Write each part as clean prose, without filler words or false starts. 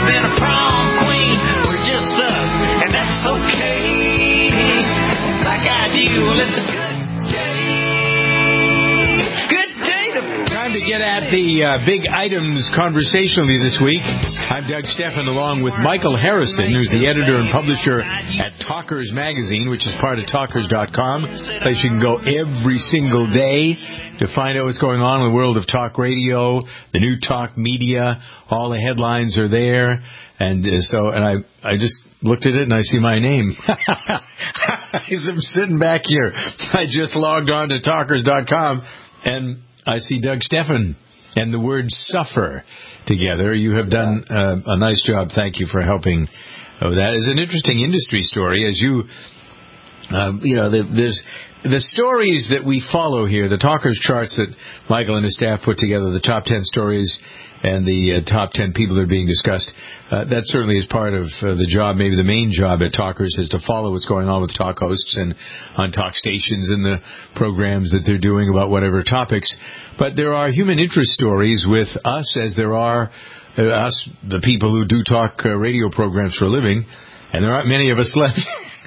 been a prom queen. We're just us, and that's okay. Like I do, well, it's a good day. Good day to... Time to get at the big items conversationally this week. I'm Doug Stephan, along with Michael Harrison, who's the editor and publisher at Talkers Magazine, which is part of Talkers.com, place you can go every single day to find out what's going on in the world of talk radio, the new talk media. All the headlines are there. And I just looked at it and I see my name. As I'm sitting back here, I just logged on to Talkers.com and I see Doug Stephan and the word suffer together. You have done a nice job. Thank you for helping with that. It's an interesting industry story. As there's the stories that we follow here, the Talkers charts that Michael and his staff put together, the top 10 stories and the top 10 people that are being discussed. That certainly is part of the job. Maybe the main job at Talkers is to follow what's going on with talk hosts and on talk stations and the programs that they're doing about whatever topics. But there are human interest stories with us, as there are us, the people who do talk radio programs for a living, and there aren't many of us left.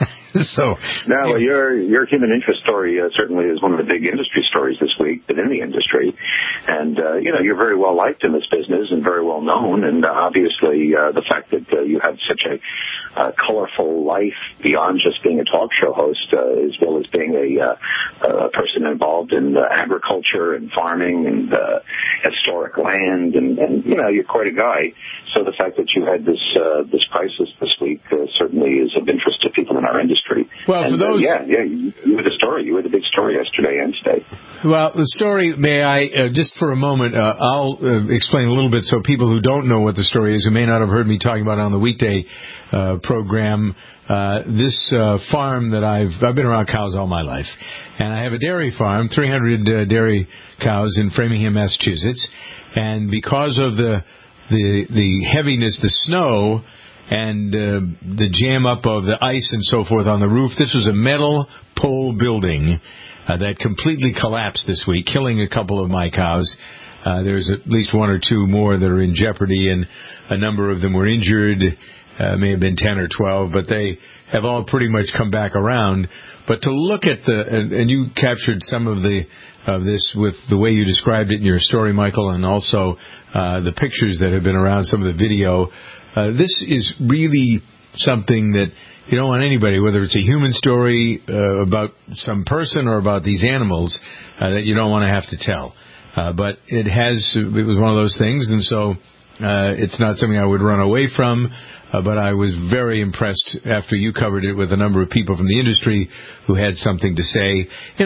So no, your human interest story certainly is one of the big industry stories this week within the industry, and you're very well liked in this business and very well known, and obviously the fact that you have such a colorful life beyond just being a talk show host, as well as being a person involved in agriculture and farming and historic land, and you're quite a guy. So the fact that you had this crisis this week certainly is of interest to people in our industry. Well, for those, you were the story. You were the big story yesterday and today. Well, the story, may I, just for a moment, I'll explain a little bit so people who don't know what the story is, who may not have heard me talking about it on the weekday program, this farm that I've been around cows all my life, and I have a dairy farm, 300 dairy cows in Framingham, Massachusetts, and because of the heaviness, the snow, and the jam up of the ice and so forth on the roof, this was a metal pole building that completely collapsed this week, killing a couple of my cows. There's at least one or two more that are in jeopardy, and a number of them were injured, may have been 10 or 12, but they have all pretty much come back around. But to look at and you captured some of this with the way you described it in your story, Michael, and also the pictures that have been around, some of the video. This is really something that you don't want anybody, whether it's a human story about some person or about these animals, that you don't want to have to tell. But it was one of those things, and so it's not something I would run away from. But I was very impressed after you covered it with a number of people from the industry who had something to say.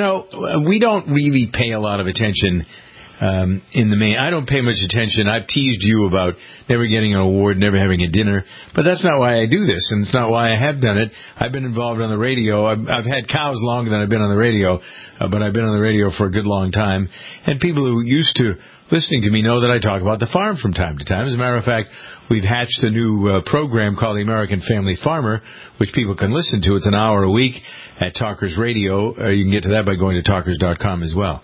We don't really pay a lot of attention in the main. I don't pay much attention. I've teased you about never getting an award, never having a dinner, but that's not why I do this, and it's not why I have done it. I've been involved on the radio. I've had cows longer than I've been on the radio, but I've been on the radio for a good long time, and people who used to listening to me know that I talk about the farm from time to time. As a matter of fact, we've hatched a new program called the American Family Farmer, which people can listen to. It's an hour a week at Talkers Radio. You can get to that by going to Talkers.com as well.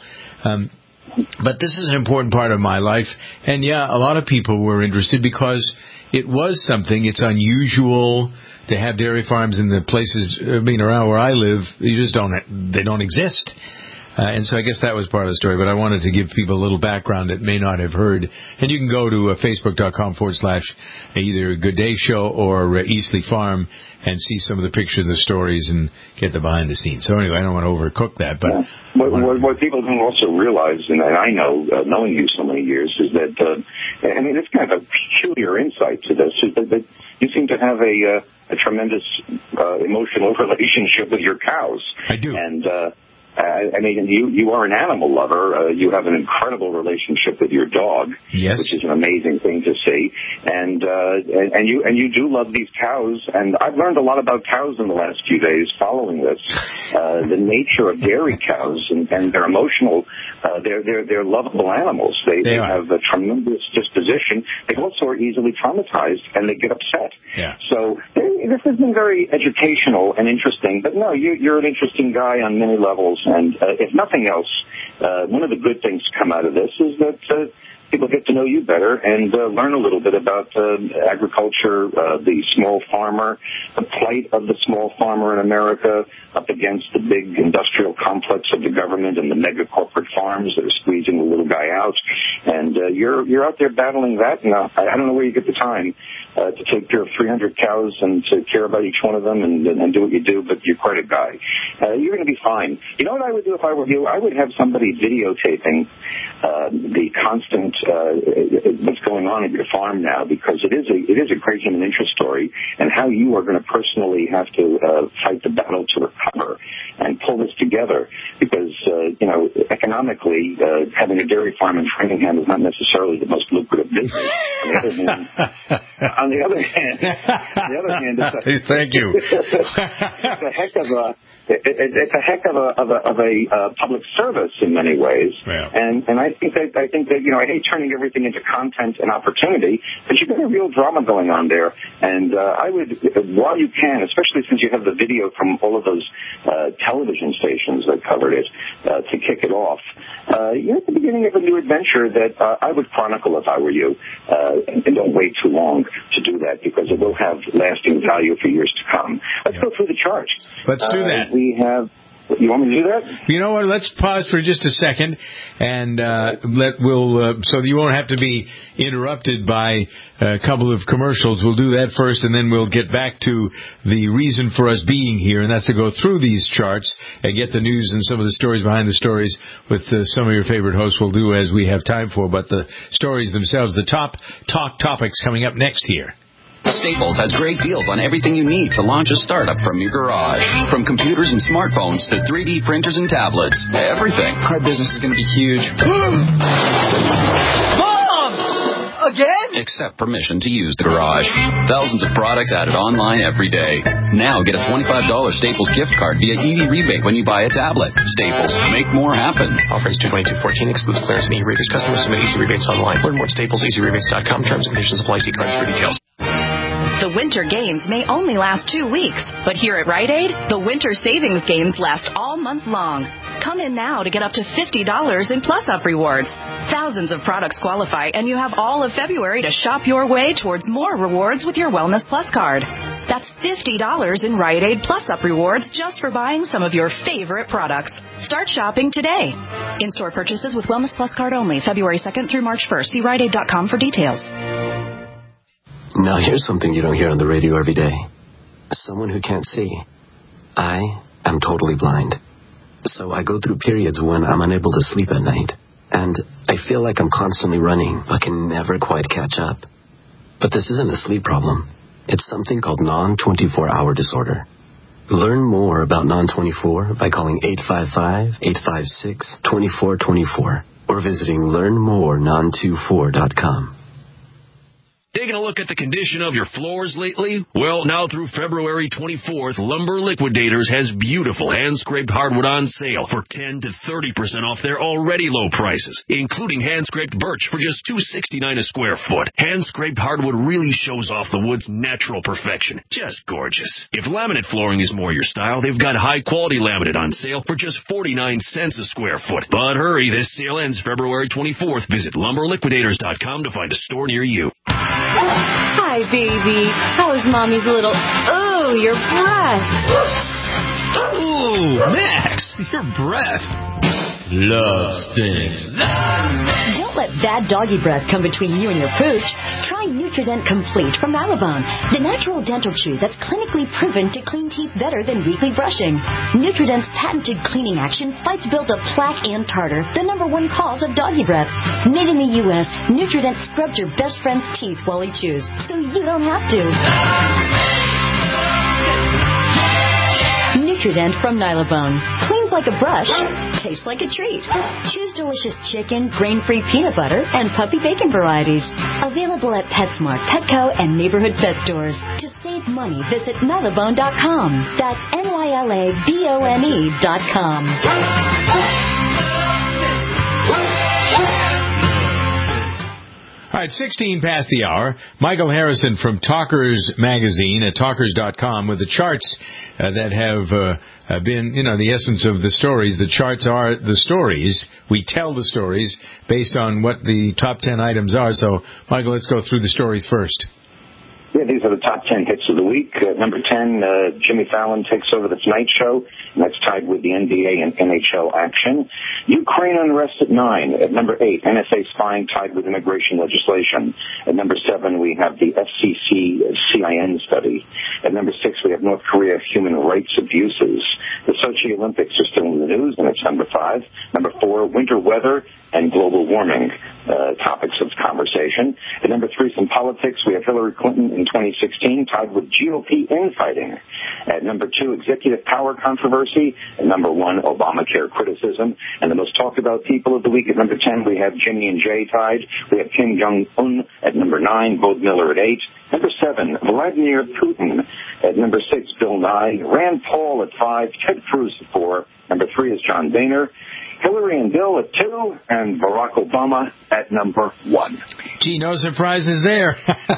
But this is an important part of my life, and a lot of people were interested because it was something. It's unusual to have dairy farms in the places, around where I live. They don't exist. And so I guess that was part of the story, but I wanted to give people a little background that may not have heard. And you can go to Facebook.com/either Good Day Show or Eastleigh Farm and see some of the pictures, the stories, and get the behind the scenes. So anyway, I don't want to overcook that. But what people don't also realize, and I know, knowing you so many years, is that, it's kind of a peculiar insight to this, is that you seem to have a tremendous emotional relationship with your cows. I do. And you are an animal lover. You have an incredible relationship with your dog, yes, which is an amazing thing to see. And you do love these cows. And I've learned a lot about cows in the last few days following this. The nature of dairy cows and their emotional, they're lovable animals. They have a tremendous disposition. They also are easily traumatized and they get upset. Yeah. So this has been very educational and interesting. But no, you're an interesting guy on many levels. And if nothing else, one of the good things to come out of this is that people get to know you better and learn a little bit about agriculture, the small farmer, the plight of the small farmer in America up against the big industrial complex of the government and the mega corporate farms that are squeezing the little guy out. And you're out there battling that. And I don't know where you get the time to take care of 300 cows and to care about each one of them and do what you do, but you're quite a guy. You're going to be fine. You know what I would do if I were you? I would have somebody videotaping the constant what's going on at your farm now, because it is a great human interest story, and how you are going to personally have to fight the battle to recover and pull this together, because economically having a dairy farm in Framingham is not necessarily the most lucrative business. On the other hand, thank you. It's a heck of a public service in many ways, and I think that I hate turning everything into content and opportunity, but you've got a real drama going on there, and I would, while you can, especially since you have the video from all of those television stations that covered it, to kick it off, you're at the beginning of a new adventure that I would chronicle if I were you, and don't wait too long to do that, because it will have lasting value for years to come. Let's go through the chart. Let's do that. You want me to do that? You know what? Let's pause for just a second, and so you won't have to be interrupted by a couple of commercials. We'll do that first, and then we'll get back to the reason for us being here, and that's to go through these charts and get the news and some of the stories behind the stories with some of your favorite hosts. We'll do as we have time for, but the stories themselves, the top talk topics coming up next here. Staples has great deals on everything you need to launch a startup from your garage. From computers and smartphones to 3D printers and tablets. Everything. Our business is going to be huge. Mom! Again? Except permission to use the garage. Thousands of products added online every day. Now get a $25 Staples gift card via Easy Rebate when you buy a tablet. Staples. Make more happen. Offer ends 2/22/14. Excludes clearance and e-readers. Customers submit Easy Rebates online. Learn more at StaplesEasyRebates.com. Terms and conditions apply. See cards for details. The Winter Games may only last 2 weeks, but here at Rite Aid, the Winter Savings Games last all month long. Come in now to get up to $50 in Plus-Up rewards. Thousands of products qualify, and you have all of February to shop your way towards more rewards with your Wellness Plus card. That's $50 in Rite Aid Plus-Up rewards just for buying some of your favorite products. Start shopping today. In-store purchases with Wellness Plus card only, February 2nd through March 1st. See RiteAid.com for details. Now here's something you don't hear on the radio every day. Someone who can't see. I am totally blind. So I go through periods when I'm unable to sleep at night. And I feel like I'm constantly running, but can never quite catch up. But this isn't a sleep problem. It's something called non-24-hour disorder. Learn more about non-24 by calling 855-856-2424 or visiting learnmorenon24.com. Taking a look at the condition of your floors lately? Well, now through February 24th, Lumber Liquidators has beautiful hand-scraped hardwood on sale for 10 to 30% off their already low prices, including hand-scraped birch for just $2.69 a square foot. Hand-scraped hardwood really shows off the wood's natural perfection. Just gorgeous. If laminate flooring is more your style, they've got high-quality laminate on sale for just 49 cents a square foot. But hurry, this sale ends February 24th. Visit LumberLiquidators.com to find a store near you. Hi, baby. How is Mommy's little... Oh, your breath. Ooh, Max, your breath. Love stinks. Don't let bad doggy breath come between you and your pooch. Try Nutrident Complete from Nylabone, the natural dental chew that's clinically proven to clean teeth better than weekly brushing. Nutrident's patented cleaning action fights buildup plaque and tartar, the #1 cause of doggy breath. Made in the U.S., Nutrident scrubs your best friend's teeth while he chews, so you don't have to. Nutrident from Nylabone. Cleans like a brush, tastes like a treat. Choose delicious chicken, grain-free peanut butter, and puppy bacon varieties. Available at PetSmart, Petco, and neighborhood pet stores. To save money, visit Nylabone.com. That's NYLABONE.com. All right, 16 past the hour. Michael Harrison from Talkers Magazine at talkers.com with the charts that have been, the essence of the stories. The charts are the stories. We tell the stories based on what the top 10 items are. So, Michael, let's go through the stories first. Yeah, these are the top 10 hits of the week. Number 10, Jimmy Fallon takes over the Tonight Show, and that's tied with the NBA and NHL action. Ukraine unrest at 9. At number 8, NSA spying tied with immigration legislation. At number 7, we have the FCC CIN study. At number 6, we have North Korea human rights abuses. The Sochi Olympics are still in the news, and it's number 5. Number 4, winter weather and global warming, topics of conversation. At number 3, some politics. We have Hillary Clinton in 2016 tied with GOP infighting. At number 2, executive power controversy. At number 1, Obamacare criticism. And the most talked about people of the week at number 10, we have Jimmy and Jay tied. We have Kim Jong-un at number 9, Bode Miller at 8. Number 7, Vladimir Putin. At number 6, Bill Nye. Rand Paul at 5, Ted Cruz at 4. Number 3 is John Boehner. Hillary and Bill at 2, and Barack Obama at number 1. Gee, no surprises there.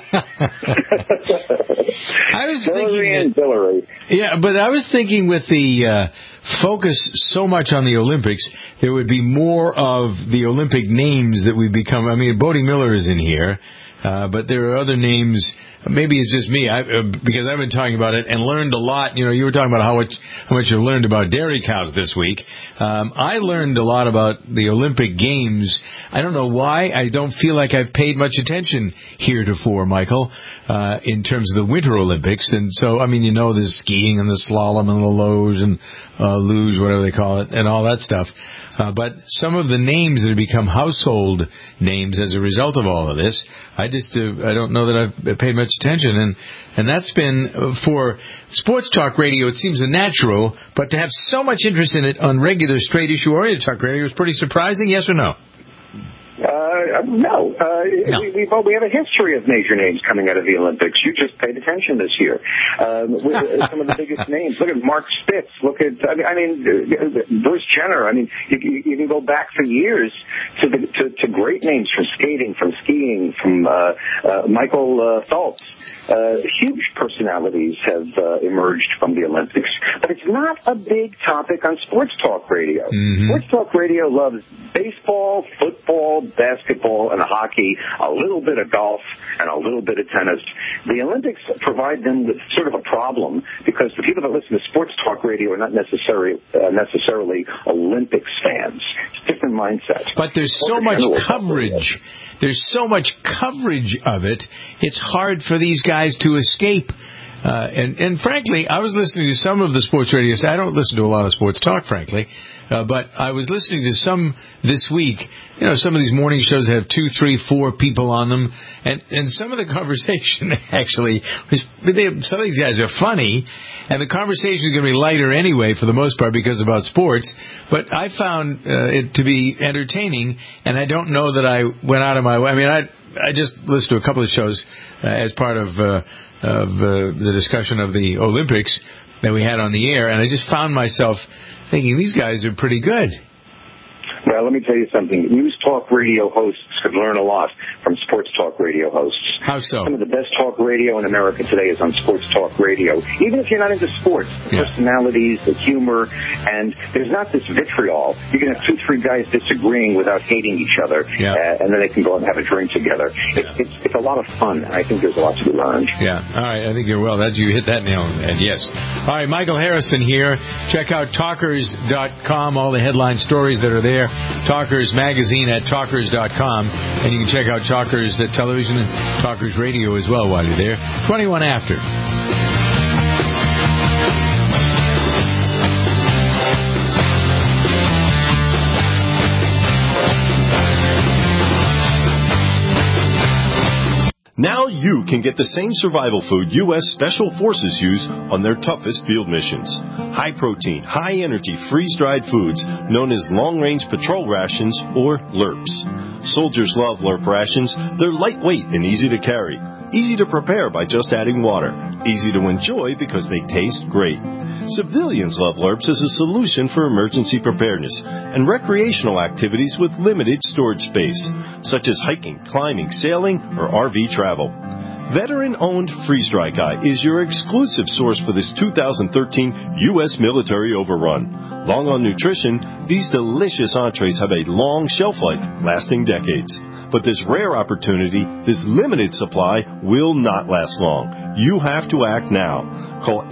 I was Hillary and Hillary. Yeah, but I was thinking with the focus so much on the Olympics, there would be more of the Olympic names that would become. I mean, Bode Miller is in here, but there are other names. Maybe it's just me, because I've been talking about it and learned a lot. You were talking about how much you learned about dairy cows this week. I learned a lot about the Olympic Games. I don't know why. I don't feel like I've paid much attention heretofore, Michael, in terms of the Winter Olympics. And so, the skiing and the slalom and the luge, whatever they call it, and all that stuff. But some of the names that have become household names as a result of all of this, I don't know that I've paid much attention. And that's been, for sports talk radio, it seems a natural, but to have so much interest in it on regular straight issue oriented talk radio is pretty surprising, yes or no? No. We have a history of major names coming out of the Olympics. You just paid attention this year. Some of the biggest names. Look at Mark Spitz. Look at, Bruce Jenner. You can go back for years to great names from skating, from skiing, from Michael Phelps. Huge personalities have emerged from the Olympics, but it's not a big topic on sports talk radio. Mm-hmm. Sports talk radio loves baseball, football, basketball, and hockey, a little bit of golf, and a little bit of tennis. The Olympics provide them with sort of a problem because the people that listen to sports talk radio are not necessarily Olympics fans. It's a different mindset. But there's so much coverage. There's so much coverage of it, it's hard for these guys to escape. And frankly, I was listening to some of the sports radio. I don't listen to a lot of sports talk, frankly. But I was listening to some this week. Some of these morning shows have 2, 3, 4 people on them. And some of the conversation actually, some of these guys are funny. And the conversation is going to be lighter anyway, for the most part, because about sports. But I found it to be entertaining, and I don't know that I went out of my way. I just listened to a couple of shows as part of the discussion of the Olympics that we had on the air, and I just found myself thinking, these guys are pretty good. Well, let me tell you something. News talk radio hosts could learn a lot from sports talk radio hosts. How so? Some of the best talk radio in America today is on sports talk radio. Even if you're not into sports, the personalities, the humor, and there's not this vitriol. You can have 2, 3 guys disagreeing without hating each other, and then they can go out and have a drink together. It's a lot of fun, and I think there's a lot to be learned. Yeah. All right. I think you're well. You hit that nail on the head. Yes. All right. Michael Harrison here. Check out talkers.com, all the headline stories that are there. Talkers Magazine at talkers.com. And you can check out Talkers Television and Talkers Radio as well while you're there. 21 after. Now you can get the same survival food U.S. Special Forces use on their toughest field missions. High-protein, high-energy, freeze-dried foods known as long-range patrol rations, or LRPs. Soldiers love LRP rations. They're lightweight and easy to carry. Easy to prepare by just adding water. Easy to enjoy because they taste great. Civilians love LERPs as a solution for emergency preparedness and recreational activities with limited storage space, such as hiking, climbing, sailing, or RV travel. Veteran-owned Freeze Dry Guy is your exclusive source for this 2013 U.S. military overrun. Long on nutrition, these delicious entrees have a long shelf life, lasting decades. But this rare opportunity, this limited supply, will not last long. You have to act now. Call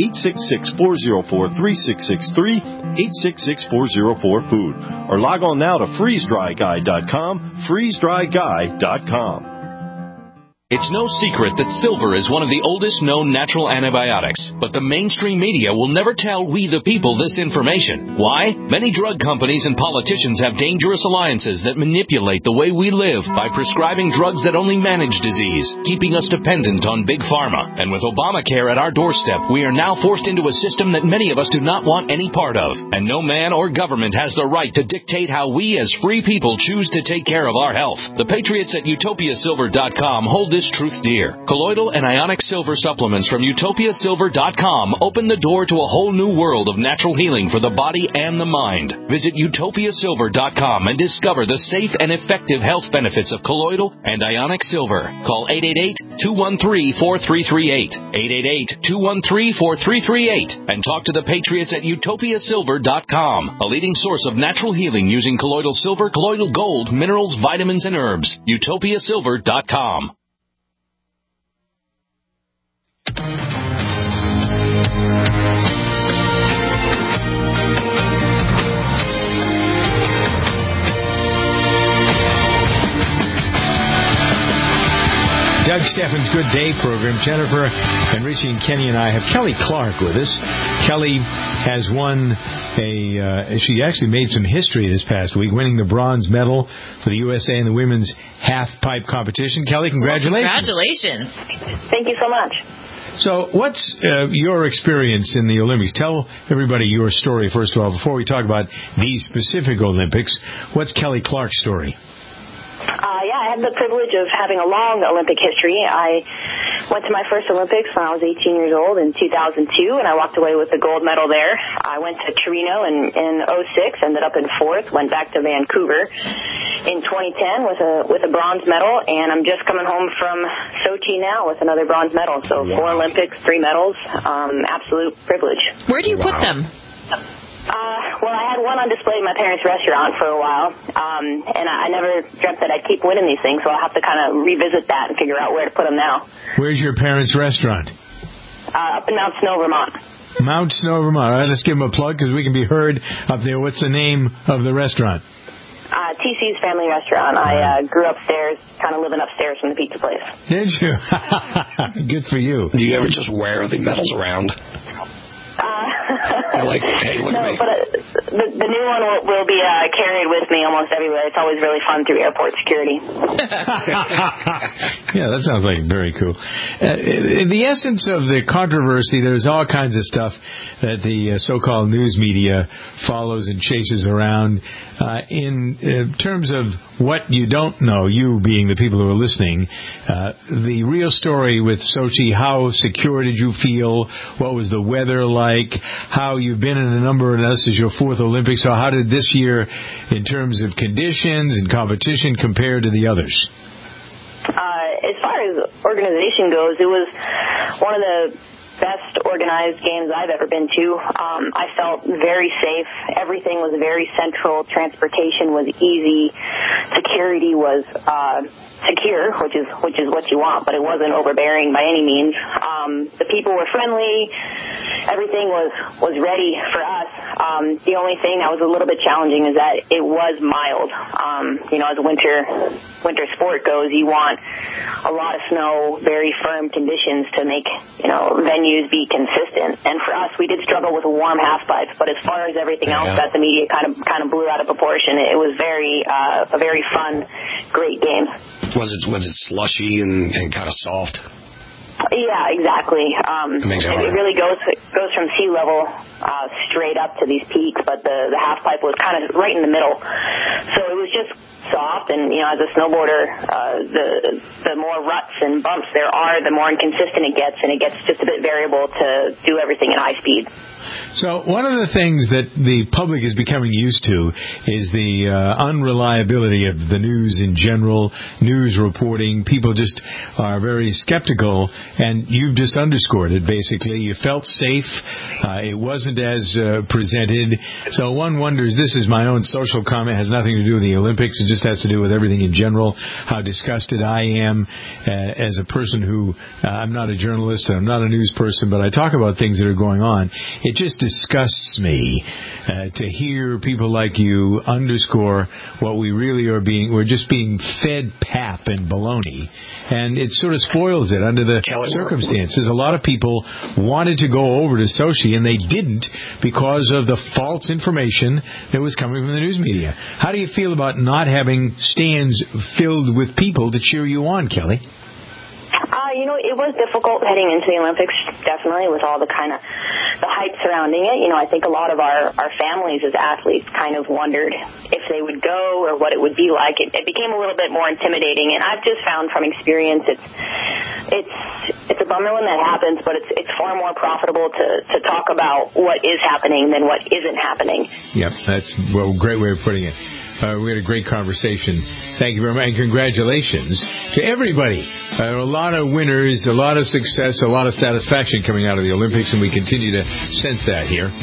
866-404-3663, 866-404-FOOD, or log on now to freezedryguy.com, freezedryguy.com. It's no secret that silver is one of the oldest known natural antibiotics, but the mainstream media will never tell we the people this information. Why? Many drug companies and politicians have dangerous alliances that manipulate the way we live by prescribing drugs that only manage disease, keeping us dependent on big pharma. And with Obamacare at our doorstep, we are now forced into a system that many of us do not want any part of. And no man or government has the right to dictate how we as free people choose to take care of our health. The patriots at utopiasilver.com hold this truth dear. Colloidal and ionic silver supplements from utopiasilver.com open the door to a whole new world of natural healing for the body and the mind. Visit utopiasilver.com and discover the safe and effective health benefits of colloidal and ionic silver. Call 888-213-4338, 888-213-4338, and talk to the patriots at utopiasilver.com, a leading source of natural healing using colloidal silver, colloidal gold, minerals, vitamins, and herbs. utopiasilver.com. Doug Steffens' Good Day program. Jennifer and Richie and Kenny and I have Kelly Clark with us. Kelly has won she actually made some history this past week, winning the bronze medal for the USA in the women's half-pipe competition. Kelly, congratulations. Well, congratulations. Thank you so much. So what's your experience in the Olympics? Tell everybody your story, first of all, before we talk about these specific Olympics. What's Kelly Clark's story? I had the privilege of having a long Olympic history. I went to my first Olympics when I was 18 years old in 2002, and I walked away with a gold medal there. I went to Torino in 2006, ended up in fourth, went back to Vancouver in 2010 with a bronze medal, and I'm just coming home from Sochi now with another bronze medal. So 4 Olympics, 3 medals, absolute privilege. Where do you put them? Well, I had one on display in my parents' restaurant for a while, and I never dreamt that I'd keep winning these things, so I'll have to kind of revisit that and figure out where to put them now. Where's your parents' restaurant? Up in Mount Snow, Vermont. Mount Snow, Vermont. All right, let's give them a plug because we can be heard up there. What's the name of the restaurant? TC's Family Restaurant. I grew upstairs, kind of living upstairs from the pizza place. Did you? Good for you. Do you ever just wear the medals around? Like, hey, look at me. But the new one will be carried with me almost everywhere. It's always really fun through airport security. Yeah, that sounds like very cool. In the essence of the controversy, there's all kinds of stuff that the so-called news media follows and chases around. In terms of what you don't know, you being the people who are listening, the real story with Sochi, how secure did you feel? What was the weather like? How you've been in a number, and this is your 4th Olympics, so how did this year, in terms of conditions and competition, compare to the others? As far as organization goes, it was one of the best organized games I've ever been to. I felt very safe. Everything was very central. Transportation was easy. Security was secure, which is what you want, but it wasn't overbearing by any means. The people were friendly. Everything was ready for us. The only thing that was a little bit challenging is that it was mild. As winter sport goes, you want a lot of snow, very firm conditions to make venues be consistent. And for us, we did struggle with warm half pipes, but as far as everything else that the media kind of blew out of proportion, it was a very fun, great game. Was it slushy and kind of soft? Yeah, exactly. It really goes from sea level straight up to these peaks, but the half pipe was kind of right in the middle. So it was just soft, and, as a snowboarder, the more ruts and bumps there are, the more inconsistent it gets, and it gets just a bit variable to do everything at high speed. So one of the things that the public is becoming used to is the unreliability of the news in general, news reporting. People just are very skeptical, and you've just underscored it, basically. You felt safe. It wasn't as presented. So one wonders, this is my own social comment, has nothing to do with the Olympics. It just has to do with everything in general, how disgusted I am as a person who, I'm not a journalist, I'm not a news person, but I talk about things that are going on. It just disgusts me to hear people like you underscore what we really are we're just being fed pap and baloney. And it sort of spoils it under the circumstances. A lot of people wanted to go over to Sochi, and they didn't because of the false information that was coming from the news media. How do you feel about not having stands filled with people to cheer you on, Kelly? It was difficult heading into the Olympics, definitely, with all the hype surrounding it. I think a lot of our families as athletes kind of wondered if they would go or what it would be like. It became a little bit more intimidating, and I've just found from experience it's a bummer when that happens, but it's far more profitable to talk about what is happening than what isn't happening. Yep, that's a great way of putting it. We had a great conversation. Thank you very much, and congratulations to everybody. A lot of winners, a lot of success, a lot of satisfaction coming out of the Olympics, and we continue to sense that here.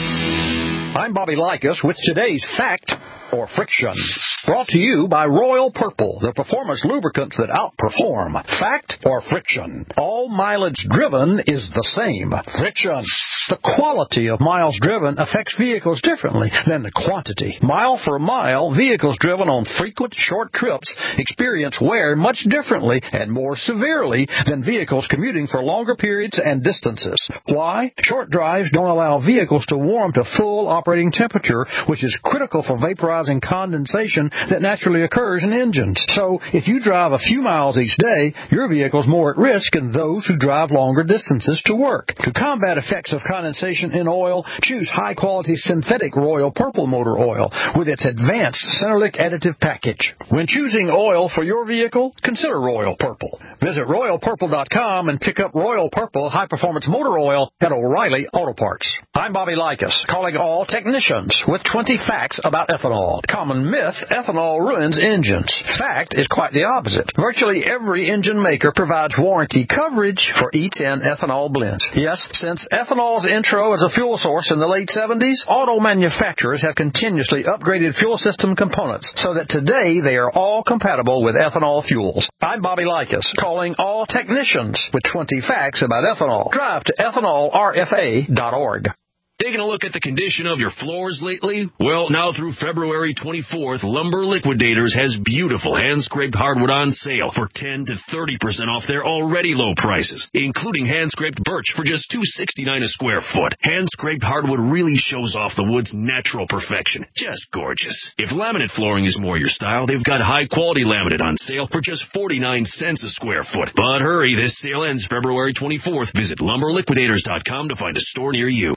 I'm Bobby Likas with today's Fact or Friction, brought to you by Royal Purple, the performance lubricants that outperform. Fact or Friction? All mileage driven is the same. Friction. The quality of miles driven affects vehicles differently than the quantity. Mile for mile, vehicles driven on frequent short trips experience wear much differently and more severely than vehicles commuting for longer periods and distances. Why? Short drives don't allow vehicles to warm to full operating temperature, which is critical for vaporizing condensation that naturally occurs in engines. So, if you drive a few miles each day, your vehicle's more at risk than those who drive longer distances to work. To combat effects of condensation in oil, choose high-quality synthetic Royal Purple motor oil with its advanced Centerlic additive package. When choosing oil for your vehicle, consider Royal Purple. Visit RoyalPurple.com and pick up Royal Purple high-performance motor oil at O'Reilly Auto Parts. I'm Bobby Likas, calling all technicians with 20 facts about ethanol. Common myth, ethanol ruins engines. Fact is quite the opposite. Virtually every engine maker provides warranty coverage for E10 ethanol blends. Yes, since ethanol's intro as a fuel source in the late 70s, auto manufacturers have continuously upgraded fuel system components so that today they are all compatible with ethanol fuels. I'm Bobby Likas, calling all technicians with 20 facts about ethanol. Drive to ethanolrfa.org. Taking a look at the condition of your floors lately? Well, now through February 24th, Lumber Liquidators has beautiful hand-scraped hardwood on sale for 10 to 30% off their already low prices, including hand-scraped birch for just $2.69 a square foot. Hand-scraped hardwood really shows off the wood's natural perfection. Just gorgeous. If laminate flooring is more your style, they've got high-quality laminate on sale for just 49 cents a square foot. But hurry, this sale ends February 24th. Visit lumberliquidators.com to find a store near you.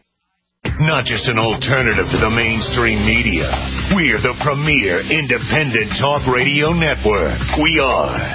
Not just an alternative to the mainstream media. We're the premier independent talk radio network. We are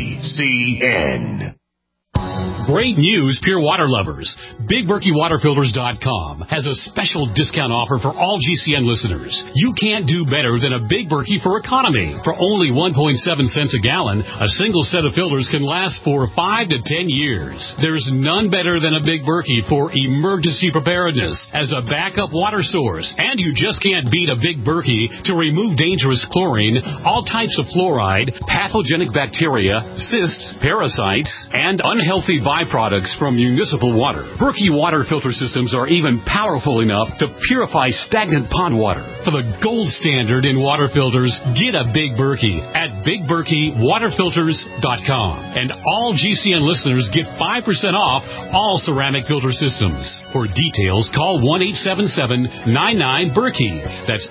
GCN. Great news, Pure Water lovers. BigBerkeyWaterFilters.com has a special discount offer for all GCN listeners. You can't do better than a Big Berkey for economy. For only 1.7 cents a gallon, a single set of filters can last for 5 to 10 years. There's none better than a Big Berkey for emergency preparedness as a backup water source. And you just can't beat a Big Berkey to remove dangerous chlorine, all types of fluoride, pathogenic bacteria, cysts, parasites, and unhealthy byproducts from municipal water. Berkey water filter systems are even powerful enough to purify stagnant pond water. For the gold standard in water filters, get a Big Berkey at BigBerkeyWaterFilters.com. And all GCN listeners get 5% off all ceramic filter systems. For details, call 1-877-99-BERKEY. That's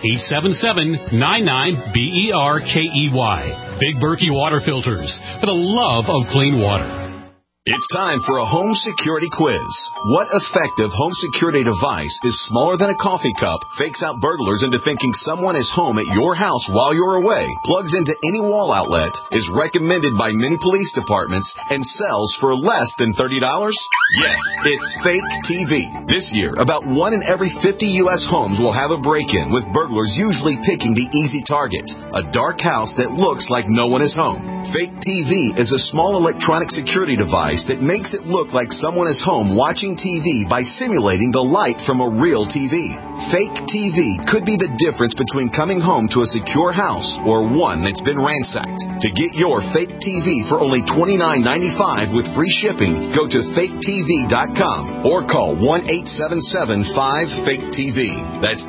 877-99-BERKEY. Big Berkey Water Filters, for the love of clean water. It's time for a home security quiz. What effective home security device is smaller than a coffee cup, fakes out burglars into thinking someone is home at your house while you're away, plugs into any wall outlet, is recommended by many police departments, and sells for less than $30? Yes, it's Fake TV. This year, about 1 in every 50 U.S. homes will have a break-in, with burglars usually picking the easy target, a dark house that looks like no one is home. Fake TV is a small electronic security device that makes it look like someone is home watching TV by simulating the light from a real TV. Fake TV could be the difference between coming home to a secure house or one that's been ransacked. To get your Fake TV for only $29.95 with free shipping, go to faketv.com or call 1-877-5-FAKE-TV. That's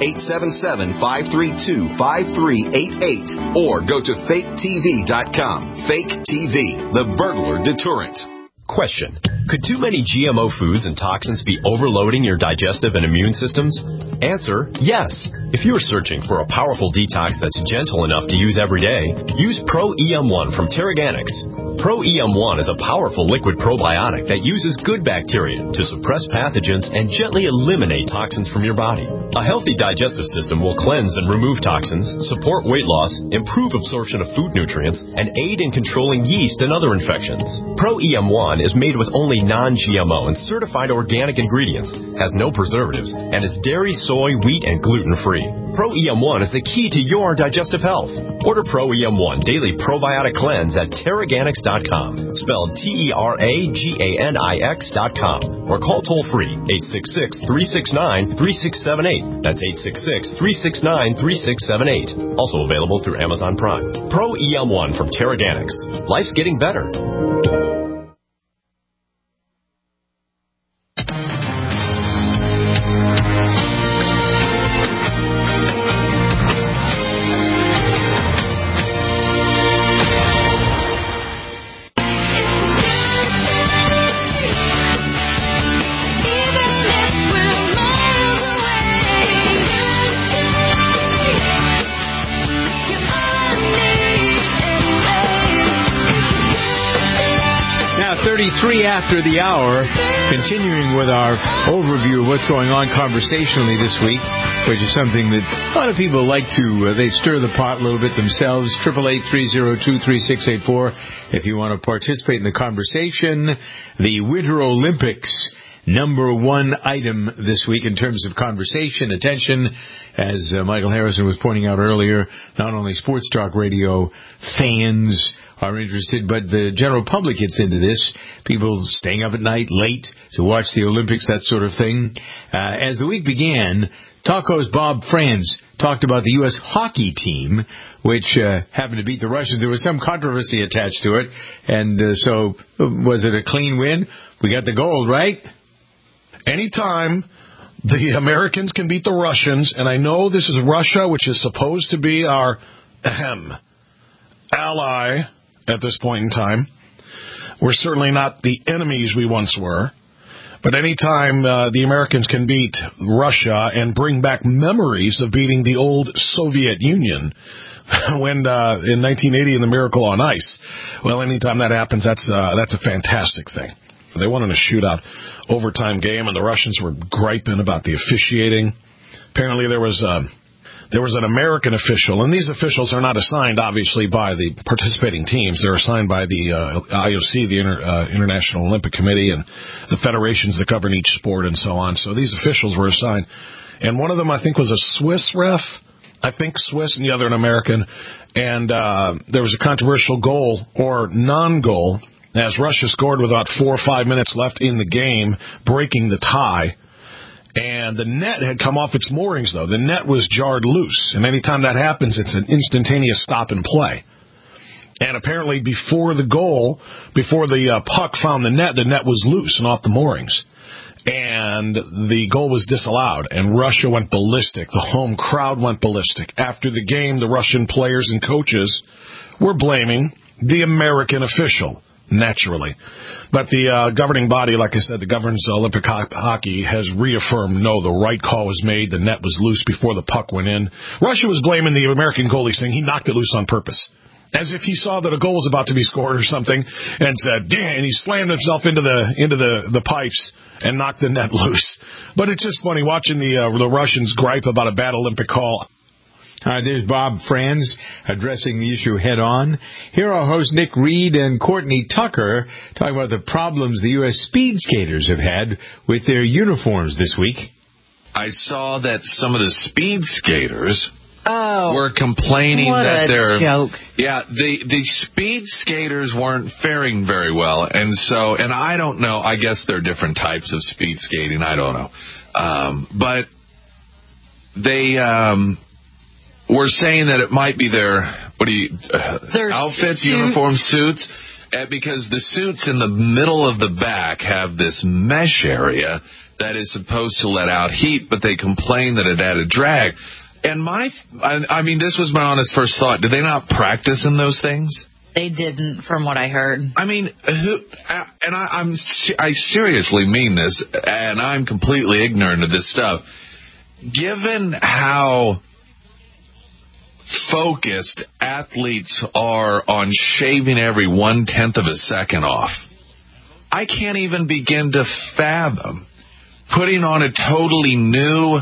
877-532-5388 or go to faketv.com. Fake TV, the burglar deterrent. Question. Could too many GMO foods and toxins be overloading your digestive and immune systems? Answer, yes. If you're searching for a powerful detox that's gentle enough to use every day, use Pro-EM1 from Teraganix. Pro-EM1 is a powerful liquid probiotic that uses good bacteria to suppress pathogens and gently eliminate toxins from your body. A healthy digestive system will cleanse and remove toxins, support weight loss, improve absorption of food nutrients, and aid in controlling yeast and other infections. Pro-EM1 is made with only non-GMO and certified organic ingredients, has no preservatives, and is dairy, soy, wheat, and gluten-free. Pro-EM1 is the key to your digestive health. Order Pro-EM1 Daily Probiotic Cleanse at Teraganix.com, spelled Teraganix.com, or call toll-free 866-369-3678. That's 866-369-3678. Also available through Amazon Prime. Pro-EM1 from Teraganix. Life's getting better. After the hour, continuing with our overview of what's going on conversationally this week, which is something that a lot of people like to, they stir the pot a little bit themselves. 888-302-3684 if you want to participate in the conversation. The Winter Olympics, number one item this week in terms of conversation, attention. As Michael Harrison was pointing out earlier, not only Sports Talk Radio fans are interested, but the general public gets into this. People staying up at night late to watch the Olympics, that sort of thing. As the week began, Talko's Bob Franz talked about the U.S. hockey team, which happened to beat the Russians. There was some controversy attached to it, and so was it a clean win? We got the gold, right? Anytime the Americans can beat the Russians, and I know this is Russia, which is supposed to be our ally at this point in time. We're certainly not the enemies we once were. But anytime the Americans can beat Russia and bring back memories of beating the old Soviet Union when in 1980 in the Miracle on Ice, well, anytime that happens, that's a fantastic thing. They won in a shootout overtime game, and the Russians were griping about the officiating. Apparently there was an American official, and these officials are not assigned, obviously, by the participating teams. They're assigned by the IOC, the International Olympic Committee, and the federations that govern each sport and so on. So these officials were assigned. And one of them, I think, was a Swiss ref. I think Swiss, and the other an American. And there was a controversial goal or non-goal as Russia scored with about 4 or 5 minutes left in the game, breaking the tie. And the net had come off its moorings, though. The net was jarred loose. And anytime that happens, it's an instantaneous stop and play. And apparently before the goal, before the puck found the net was loose and off the moorings. And the goal was disallowed. And Russia went ballistic. The home crowd went ballistic. After the game, the Russian players and coaches were blaming the American official, naturally. But the governing body, like I said, the governs Olympic hockey, has reaffirmed, no, the right call was made. The net was loose before the puck went in. Russia was blaming the American goalie, saying he knocked it loose on purpose. As if he saw that a goal was about to be scored or something, and said, "Damn!" And he slammed himself into the pipes and knocked the net loose. But it's just funny watching the Russians gripe about a bad Olympic call. All right, there's Bob Franz addressing the issue head on. Here are hosts Nick Reed and Courtney Tucker talking about the problems the U.S. speed skaters have had with their uniforms this week. I saw that some of the speed skaters were complaining that they're joke. Yeah, the speed skaters weren't faring very well, and I don't know. I guess there are different types of speed skating. I don't know, but they were saying that it might be their outfits, uniform suits, because the suits in the middle of the back have this mesh area that is supposed to let out heat, but they complain that it added drag. And I mean, this was my honest first thought. Did they not practice in those things? They didn't, from what I heard. I mean, I seriously mean this, and I'm completely ignorant of this stuff. Given how focused athletes are on shaving every 1/10 of a second off, I can't even begin to fathom putting on a totally new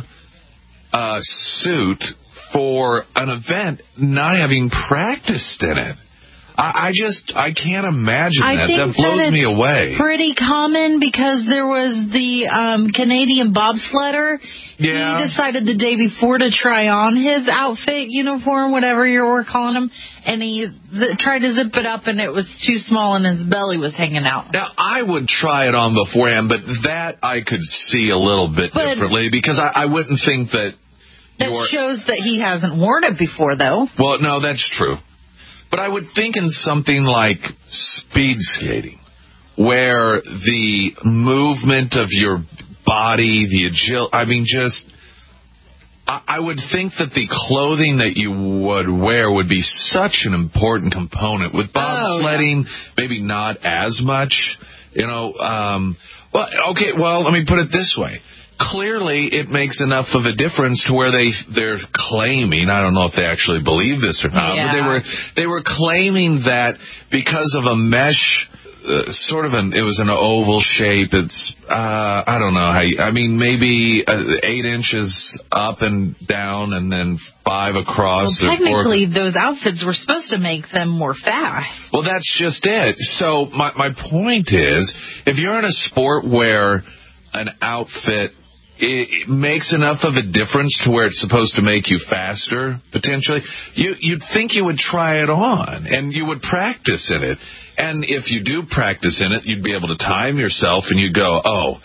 suit for an event, not having practiced in it. I can't imagine that. That blows me away. Pretty common because there was the Canadian bobsledder. Yeah. He decided the day before to try on his outfit, uniform, whatever you were calling him, and he tried to zip it up, and it was too small, and his belly was hanging out. Now, I would try it on beforehand, but that I could see a little bit differently, because I wouldn't think that... That shows that he hasn't worn it before, though. Well, no, that's true. But I would think in something like speed skating, where the movement of your body, the agility, I mean, I would think that the clothing that you would wear would be such an important component. With bobsledding, maybe not as much, well, let me put it this way. Clearly, it makes enough of a difference to where they're claiming, I don't know if they actually believe this or not, but they were claiming that because of a mesh, it was an oval shape. It's, I don't know maybe 8 inches up and down and then 5 across. Well, technically, those outfits were supposed to make them more fast. Well, that's just it. So my point is, if you're in a sport where an outfit it makes enough of a difference to where it's supposed to make you faster, potentially, you'd think you would try it on, and you would practice in it. And if you do practice in it, you'd be able to time yourself, and you'd go,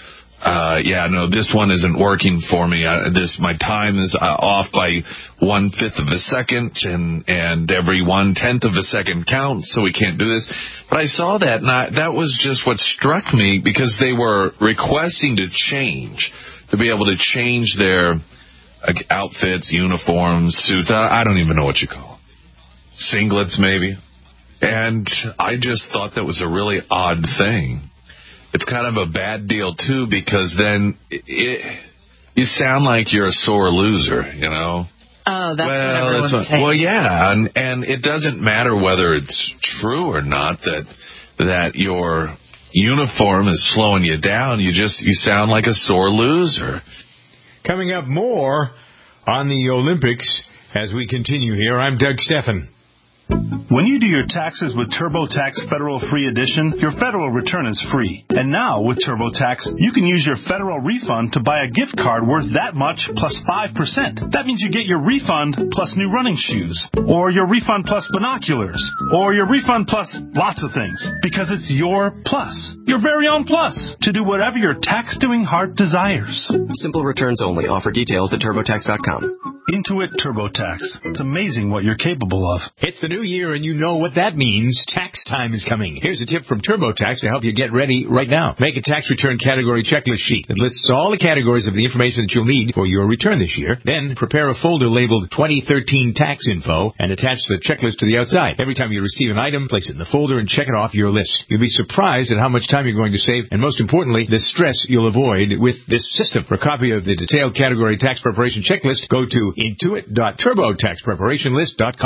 this one isn't working for me. My time is off by 1/5 of a second, and every 1/10 of a second counts, so we can't do this. But I saw that, and that was just what struck me, because they were requesting to be able to change their outfits, uniforms, suits. I don't even know what you call them. Singlets, maybe. And I just thought that was a really odd thing. It's kind of a bad deal, too, because then you sound like you're a sore loser, Oh, that's what everyone's saying. Well, yeah, and it doesn't matter whether it's true or not that your uniform is slowing you down. You sound like a sore loser. Coming up more on the Olympics as we continue here. I'm Doug Steffen. When you do your taxes with TurboTax Federal Free Edition, your federal return is free. And now, with TurboTax, you can use your federal refund to buy a gift card worth that much plus 5%. That means you get your refund plus new running shoes, or your refund plus binoculars, or your refund plus lots of things. Because it's your plus, your very own plus, to do whatever your tax-doing heart desires. Simple returns only. Offer details at TurboTax.com. Intuit TurboTax. It's amazing what you're capable of. It's the new year, and you know what that means. Tax time is coming. Here's a tip from TurboTax to help you get ready right now. Make a tax return category checklist sheet that lists all the categories of the information that you'll need for your return this year. Then prepare a folder labeled 2013 Tax Info and attach the checklist to the outside. Every time you receive an item, place it in the folder and check it off your list. You'll be surprised at how much time you're going to save, and most importantly, the stress you'll avoid with this system. For a copy of the detailed category tax preparation checklist, go to intuit.turbotaxpreparationlist.com.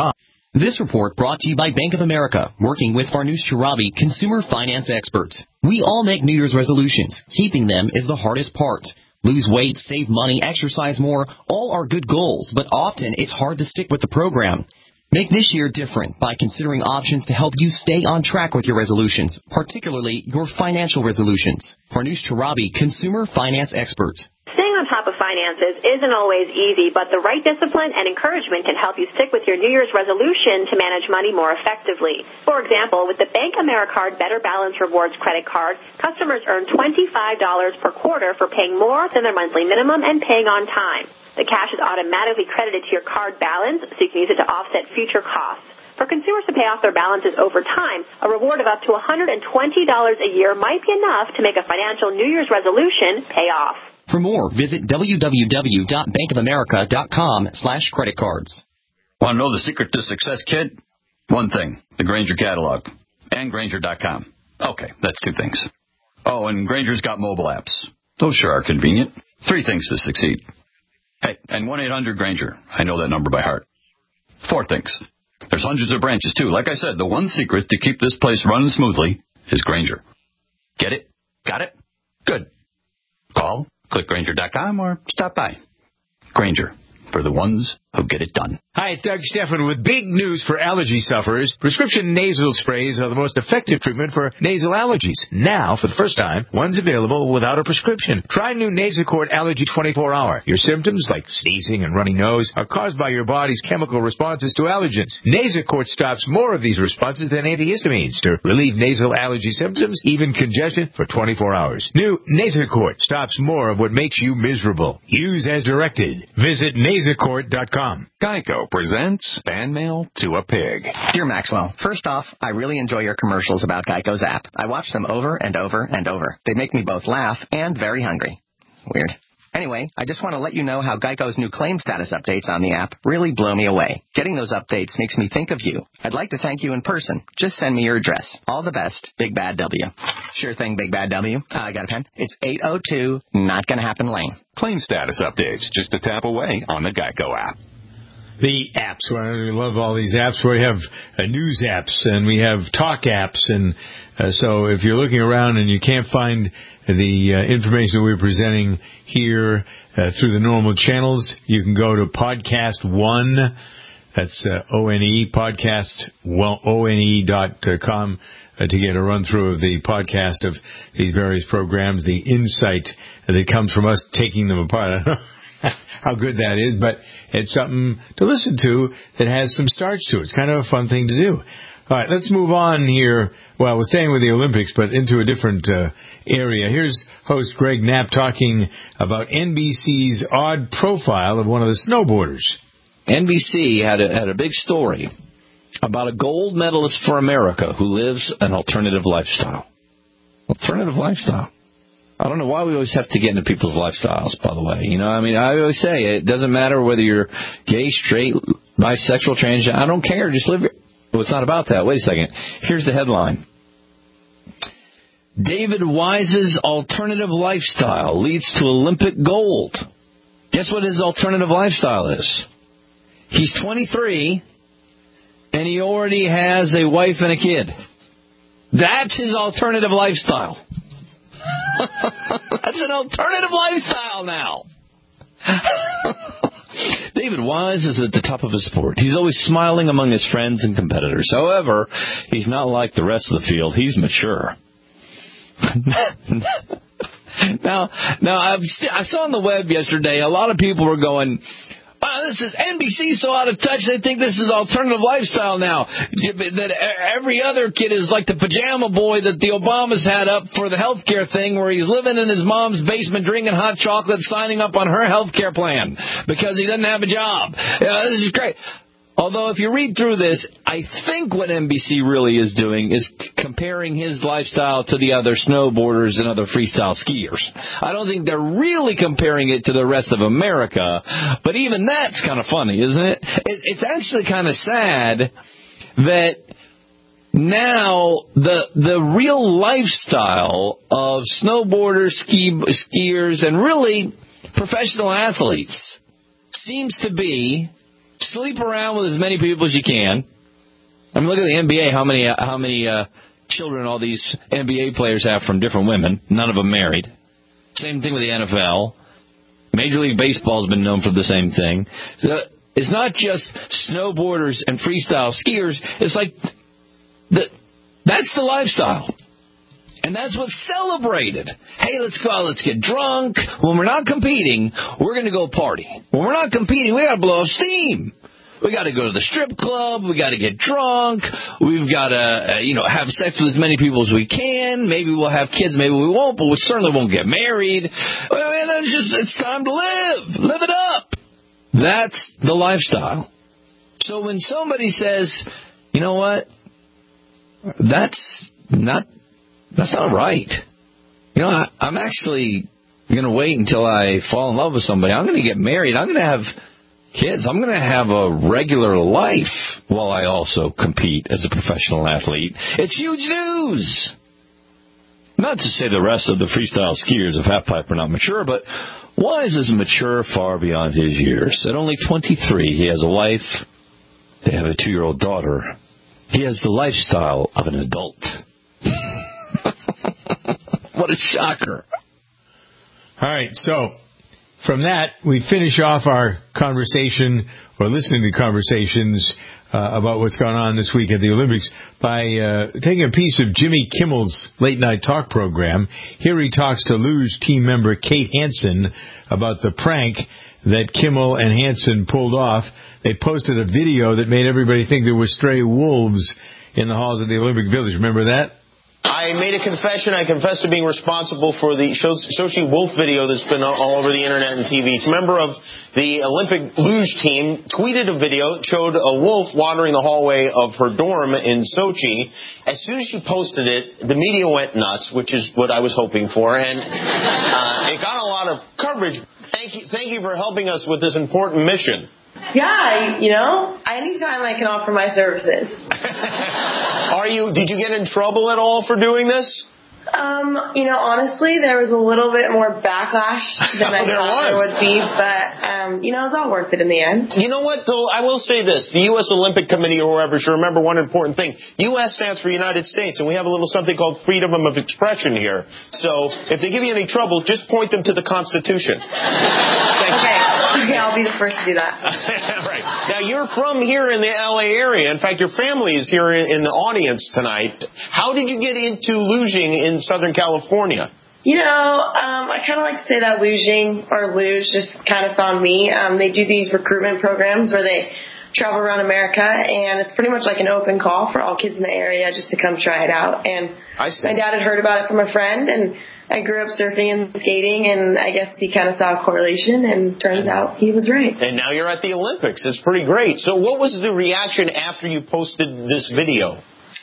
This report brought to you by Bank of America, working with Farnoosh Torabi, consumer finance experts. We all make New Year's resolutions. Keeping them is the hardest part. Lose weight, save money, exercise more, all are good goals, but often it's hard to stick with the program. Make this year different by considering options to help you stay on track with your resolutions, particularly your financial resolutions. Farnoosh Torabi, consumer finance expert. Staying on top of finances isn't always easy, but the right discipline and encouragement can help you stick with your New Year's resolution to manage money more effectively. For example, with the Bank Americard Better Balance Rewards credit card, customers earn $25 per quarter for paying more than their monthly minimum and paying on time. The cash is automatically credited to your card balance, so you can use it to offset future costs. For consumers to pay off their balances over time, a reward of up to $120 a year might be enough to make a financial New Year's resolution pay off. For more, visit www.bankofamerica.com/creditcards. Want to know the secret to success, kid? One thing, the Grainger catalog. And Grainger.com. Okay, that's two things. Oh, and Grainger's got mobile apps. Those sure are convenient. 3 things to succeed. Hey, and 1-800-GRAINGER. I know that number by heart. 4 things. There's hundreds of branches, too. Like I said, the one secret to keep this place running smoothly is Grainger. Get it? Got it? Good. Call, click Grainger.com, or stop by. Grainger, for the ones who get it done. Hi, it's Doug Stephan with big news for allergy sufferers. Prescription nasal sprays are the most effective treatment for nasal allergies. Now, for the first time, one's available without a prescription. Try new Nasacort Allergy 24-Hour. Your symptoms, like sneezing and runny nose, are caused by your body's chemical responses to allergens. Nasacort stops more of these responses than antihistamines to relieve nasal allergy symptoms, even congestion, for 24 hours. New Nasacort stops more of what makes you miserable. Use as directed. Visit Nasacort.com. Geico presents Fan Mail to a Pig. Dear Maxwell, first off, I really enjoy your commercials about Geico's app. I watch them over and over and over. They make me both laugh and very hungry. Weird. Anyway, I just want to let you know how Geico's new claim status updates on the app really blow me away. Getting those updates makes me think of you. I'd like to thank you in person. Just send me your address. All the best, Big Bad W. Sure thing, Big Bad W. I got a pen. It's 802 Not Gonna Happen Lane. Claim status updates just a tap away on the Geico app. The apps. Well, I love all these apps. We have news apps and we have talk apps. And so if you're looking around and you can't find the information that we're presenting here through the normal channels, you can go to Podcast One. That's O-N-E, podcastone.com to get a run-through of the podcast of these various programs, the insight that comes from us taking them apart. I don't know how good that is, but it's something to listen to that has some starch to it. It's kind of a fun thing to do. All right, let's move on here. Well, we're staying with the Olympics, but into a different area. Here's host Greg Knapp talking about NBC's odd profile of one of the snowboarders. NBC had a big story about a gold medalist for America who lives an alternative lifestyle. Alternative lifestyle. I don't know why we always have to get into people's lifestyles, by the way. You know, I mean, I always say it doesn't matter whether you're gay, straight, bisexual, transgender. I don't care. Just live your... Well, it's not about that. Wait a second. Here's the headline. David Wise's alternative lifestyle leads to Olympic gold. Guess what his alternative lifestyle is? He's 23, and he already has a wife and a kid. That's his alternative lifestyle. That's an alternative lifestyle now. David Wise is at the top of his sport. He's always smiling among his friends and competitors. However, he's not like the rest of the field. He's mature. Now, I saw on the web yesterday, a lot of people were going, wow, this is NBC so out of touch, they think this is alternative lifestyle now. That every other kid is like the pajama boy that the Obamas had up for the health care thing, where he's living in his mom's basement drinking hot chocolate, signing up on her health care plan because he doesn't have a job. This is great. Although if you read through this, I think what NBC really is doing is comparing his lifestyle to the other snowboarders and other freestyle skiers. I don't think they're really comparing it to the rest of America, but even that's kind of funny, isn't it? It's actually kind of sad that now the real lifestyle of snowboarders, skiers, and really professional athletes seems to be sleep around with as many people as you can, I mean, look at the NBA. How many children all these NBA players have from different women? None of them married. Same thing with the NFL. Major League Baseball has been known for the same thing. It's not just snowboarders and freestyle skiers. It's like that's the lifestyle. And that's what's celebrated. Hey, let's go out, let's get drunk. When we're not competing, we're going to go party. When we're not competing, we got to blow off steam. We got to go to the strip club. We got to get drunk. We've got to, have sex with as many people as we can. Maybe we'll have kids, maybe we won't, but we certainly won't get married. I mean, it's time to live. Live it up. That's the lifestyle. So when somebody says, you know what, that's not right. I'm actually going to wait until I fall in love with somebody. I'm going to get married. I'm going to have kids. I'm going to have a regular life while I also compete as a professional athlete. It's huge news. Not to say the rest of the freestyle skiers of halfpipe are not mature, but Wise is mature far beyond his years. At only 23, he has a wife. They have a 2-year-old daughter. He has the lifestyle of an adult. What a shocker. All right, so from that, we finish off our conversation, or listening to conversations about what's going on this week at the Olympics by taking a piece of Jimmy Kimmel's late night talk program. Here he talks to Luge team member Kate Hansen about the prank that Kimmel and Hansen pulled off. They posted a video that made everybody think there were stray wolves in the halls of the Olympic Village. Remember that? I made a confession. I confessed to being responsible for the Sochi Wolf video that's been all over the internet and TV. A member of the Olympic luge team tweeted a video that showed a wolf wandering the hallway of her dorm in Sochi. As soon as she posted it, the media went nuts, which is what I was hoping for, and it got a lot of coverage. Thank you for helping us with this important mission. Yeah, anytime I can offer my services. Did you get in trouble at all for doing this? Honestly, there was a little bit more backlash than I thought there would be, but, it was all worth it in the end. You know what, though? I will say this. The U.S. Olympic Committee or whoever should remember one important thing. U.S. stands for United States, and we have a little something called freedom of expression here. So if they give you any trouble, just point them to the Constitution. Okay, I'll be the first to do that. Right. Now, you're from here in the L.A. area. In fact, your family is here in the audience tonight. How did you get into luging in Southern California? I kind of like to say that luging or luge just kind of found me. They do these recruitment programs where they travel around America, and it's pretty much like an open call for all kids in the area just to come try it out. And my dad had heard about it from a friend, and I grew up surfing and skating, and I guess he kind of saw a correlation, and turns out he was right. And now you're at the Olympics. It's pretty great. So what was the reaction after you posted this video?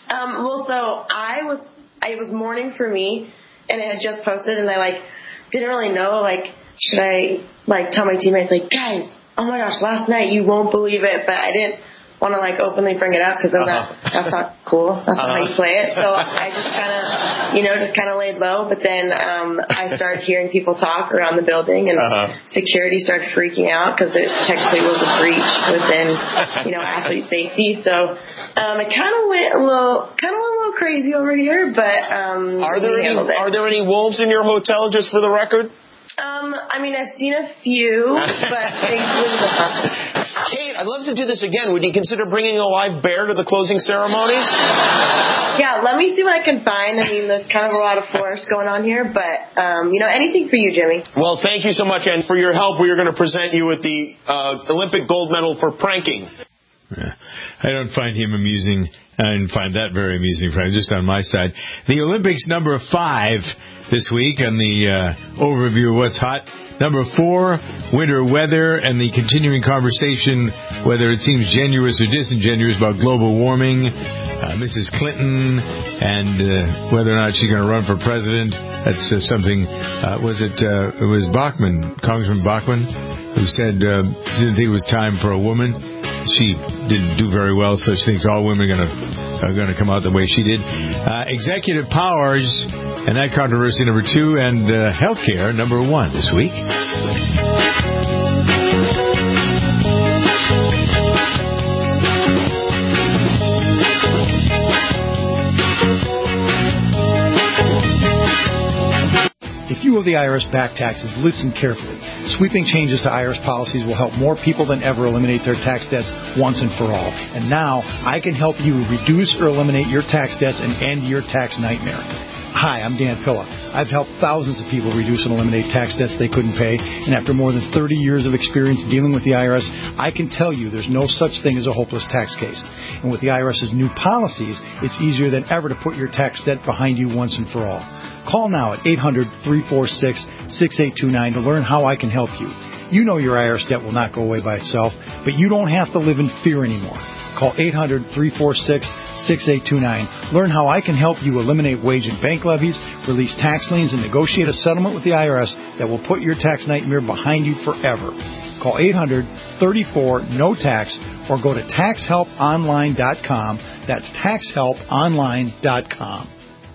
It was morning for me, and it had just posted, and I didn't really know should I tell my teammates guys, oh my gosh, last night you won't believe it, but I didn't want to openly bring it up because that's not cool. That's not how you play it. So I just kind of laid low. But then I started hearing people talk around the building, and security started freaking out because it technically was a breach within athlete safety. So it kind of went a little crazy over here. But are there any wolves in your hotel? Just for the record. I've seen a few, but thankfully Kate, I'd love to do this again. Would you consider bringing a live bear to the closing ceremonies? Yeah, let me see what I can find. There's kind of a lot of force going on here, but, anything for you, Jimmy. Well, thank you so much, and for your help, we are going to present you with the Olympic gold medal for pranking. I don't find him amusing. I didn't find that very amusing, just on my side. The Olympics number 5 this week on the overview of what's hot. Number 4, winter weather and the continuing conversation, whether it seems genuine or disingenuous, about global warming. Mrs. Clinton and whether or not she's going to run for president. That's something. It was Bachmann, Congressman Bachmann, who said didn't think it was time for a woman. She didn't do very well, so she thinks all women are going to come out the way she did. Executive powers and that controversy, number 2, and healthcare, number 1 this week. If you owe the IRS back taxes, listen carefully. Sweeping changes to IRS policies will help more people than ever eliminate their tax debts once and for all. And now, I can help you reduce or eliminate your tax debts and end your tax nightmare. Hi, I'm Dan Pilla. I've helped thousands of people reduce and eliminate tax debts they couldn't pay, and after more than 30 years of experience dealing with the IRS, I can tell you there's no such thing as a hopeless tax case. And with the IRS's new policies, it's easier than ever to put your tax debt behind you once and for all. Call now at 800-346-6829 to learn how I can help you. You know your IRS debt will not go away by itself, but you don't have to live in fear anymore. Call 800-346-6829. Learn how I can help you eliminate wage and bank levies, release tax liens, and negotiate a settlement with the IRS that will put your tax nightmare behind you forever. Call 800-34-NO-TAX or go to taxhelponline.com. That's taxhelponline.com.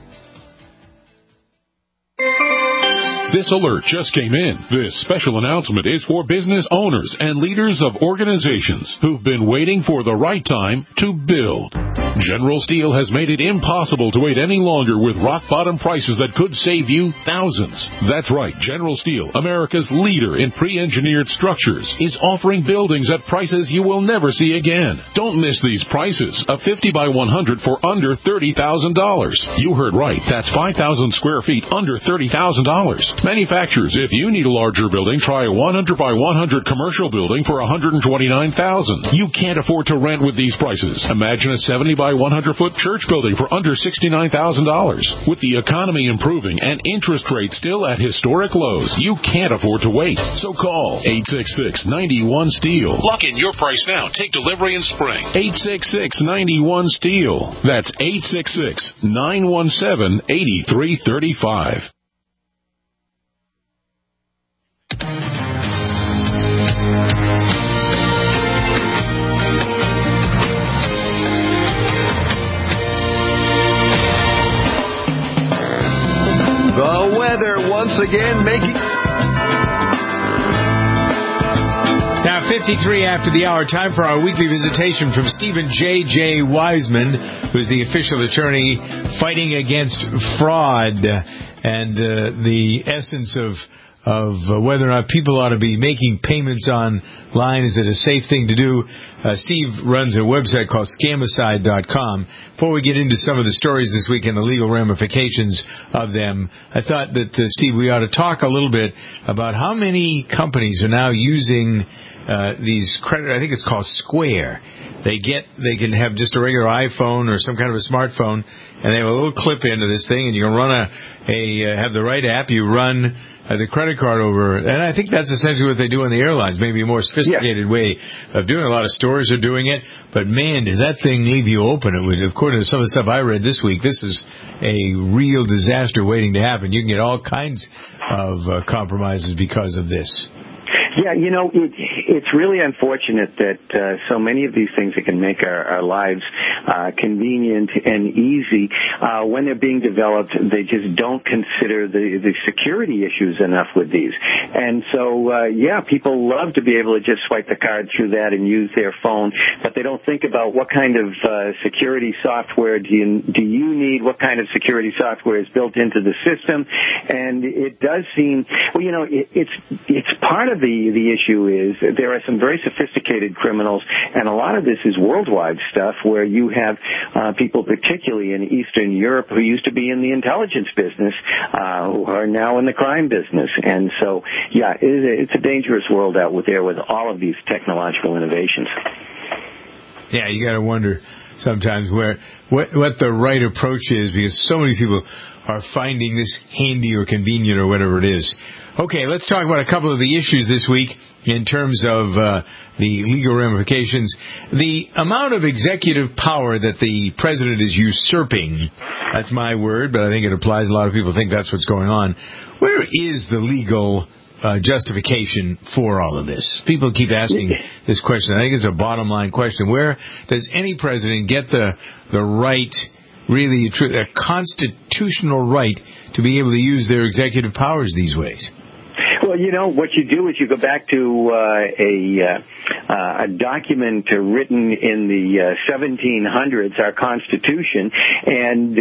This alert just came in. This special announcement is for business owners and leaders of organizations who've been waiting for the right time to build. General Steel has made it impossible to wait any longer with rock-bottom prices that could save you thousands. That's right. General Steel, America's leader in pre-engineered structures, is offering buildings at prices you will never see again. Don't miss these prices. A 50 by 100 for under $30,000. You heard right. That's 5,000 square feet under $30,000. Manufacturers, if you need a larger building, try a 100 by 100 commercial building for $129,000. You can't afford to rent with these prices. Imagine a 70 by 100 foot church building for under $69,000. With the economy improving and interest rates still at historic lows, you can't afford to wait. So call 866-91-STEEL. Lock in your price now. Take delivery in spring. 866-91-STEEL. That's 866-917-8335. The weather once again making... Now, 53 after the hour, time for our weekly visitation from Stephen J. Wiseman, who's the official attorney fighting against fraud and the essence of whether or not people ought to be making payments online. Is it a safe thing to do? Steve runs a website called Scamicide.com. Before we get into some of the stories this week and the legal ramifications of them, I thought that, Steve, we ought to talk a little bit about how many companies are now using these credit, I think it's called Square. They can have just a regular iPhone or some kind of a smartphone, and they have a little clip into this thing, and you can run have the right app. You run the credit card over, and I think that's essentially what they do on the airlines. Maybe a more sophisticated way of doing it. A lot of stores are doing it, but man, does that thing leave you open? According to some of the stuff I read this week, this is a real disaster waiting to happen. You can get all kinds of compromises because of this. Yeah, it's really unfortunate that so many of these things that can make our lives convenient and easy, when they're being developed, they just don't consider the security issues enough with these. And so, people love to be able to just swipe the card through that and use their phone, but they don't think about what kind of security software do you need, what kind of security software is built into the system. And it does seem, it's part of the issue is there are some very sophisticated criminals, and a lot of this is worldwide stuff where you have people, particularly in Eastern Europe, who used to be in the intelligence business, who are now in the crime business. And so, it's a dangerous world out there with all of these technological innovations. Yeah, you got to wonder sometimes what the right approach is, because so many people are finding this handy or convenient or whatever it is. Okay, let's talk about a couple of the issues this week in terms of the legal ramifications. The amount of executive power that the president is usurping, that's my word, but I think it applies. A lot of people think that's what's going on. Where is the legal justification for all of this? People keep asking this question. I think it's a bottom line question. Where does any president get the right, really a constitutional right to be able to use their executive powers these ways? Well, what you do is you go back to a document written in the 1700s, our Constitution, and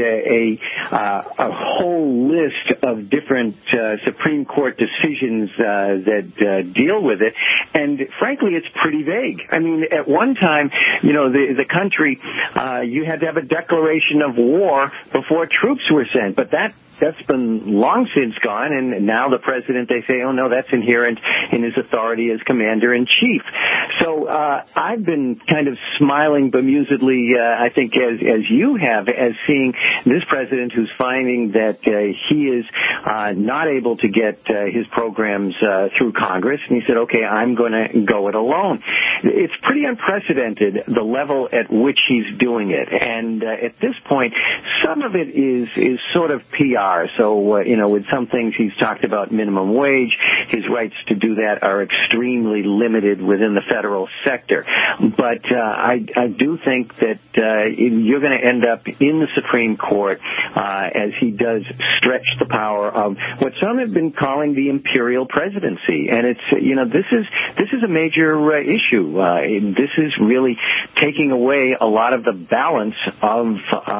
a whole list of different Supreme Court decisions that deal with it. And frankly, it's pretty vague. I mean, at one time, the country, you had to have a declaration of war before troops were sent, but that's been long since gone, and now the president, they say, oh no, that's inherent in his authority as commander-in-chief. So I've been kind of smiling bemusedly, I think, as you have, as seeing this president who's finding that he is not able to get his programs through Congress, and he said, okay, I'm going to go it alone. It's pretty unprecedented, the level at which he's doing it, and at this point, some of it is sort of PR. So, with some things he's talked about minimum wage, his rights to do that are extremely limited within the federal sector. But I do think that you're going to end up in the Supreme Court as he does stretch the power of what some have been calling the imperial presidency. And it's, this is a major issue. This is really taking away a lot of the balance of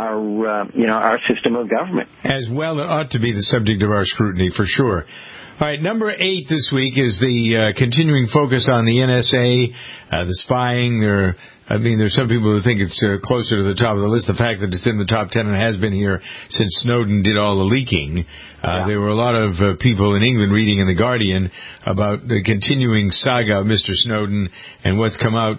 our system of government. As well, it ought to be the subject of our scrutiny, for sure. All right, number 8 this week is the continuing focus on the NSA, the spying. There's some people who think it's closer to the top of the list. The fact that it's in the top 10 and has been here since Snowden did all the leaking. There were a lot of people in England reading in The Guardian about the continuing saga of Mr. Snowden and what's come out.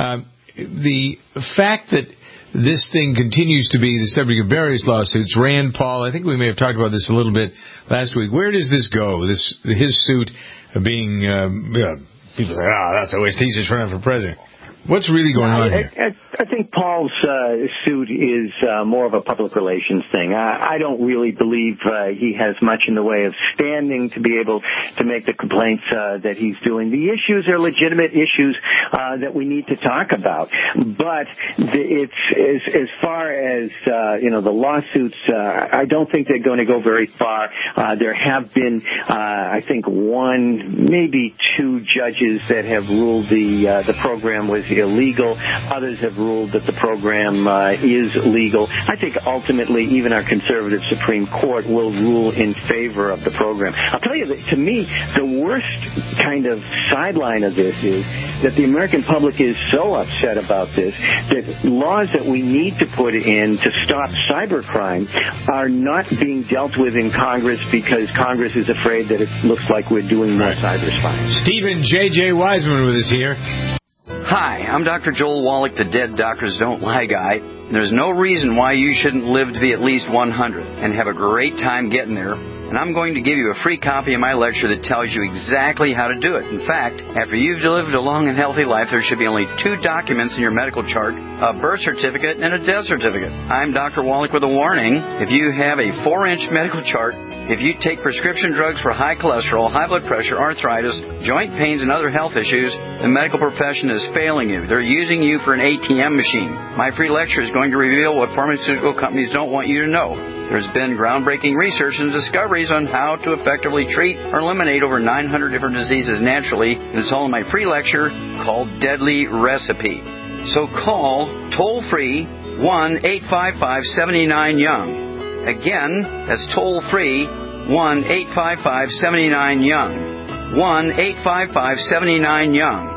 The fact that this thing continues to be the subject of various lawsuits. Rand Paul, I think we may have talked about this a little bit last week. Where does this go? His suit being, people say, that's a waste. He's just running for president. What's really going on here? I think Paul's suit is more of a public relations thing. I don't really believe he has much in the way of standing to be able to make the complaints that he's doing. The issues are legitimate issues that we need to talk about. But it's as far as the lawsuits, I don't think they're going to go very far. There have been, I think, one, maybe two judges that have ruled the program was illegal. Others have ruled that the program is legal. I think ultimately even our conservative Supreme Court will rule in favor of the program. I'll tell you that to me, the worst kind of sideline of this is that the American public is so upset about this that laws that we need to put in to stop cybercrime are not being dealt with in Congress because Congress is afraid that it looks like we're doing more cyber spying. Stephen J.J. Wiseman with us here. Hi, I'm Dr. Joel Wallach, the Dead Doctors Don't Lie guy. There's no reason why you shouldn't live to be at least 100 and have a great time getting there. And I'm going to give you a free copy of my lecture that tells you exactly how to do it. In fact, after you've lived a long and healthy life, there should be only 2 documents in your medical chart, a birth certificate and a death certificate. I'm Dr. Wallach with a warning. If you have a 4-inch medical chart, if you take prescription drugs for high cholesterol, high blood pressure, arthritis, joint pains, and other health issues, the medical profession is failing you. They're using you for an ATM machine. My free lecture is going to reveal what pharmaceutical companies don't want you to know. There's been groundbreaking research and discoveries on how to effectively treat or eliminate over 900 different diseases naturally, and it's all in my free lecture called Deadly Recipe. So call toll-free 1-855-79-YOUNG. Again, that's toll-free 1-855-79-YOUNG. 1-855-79-YOUNG.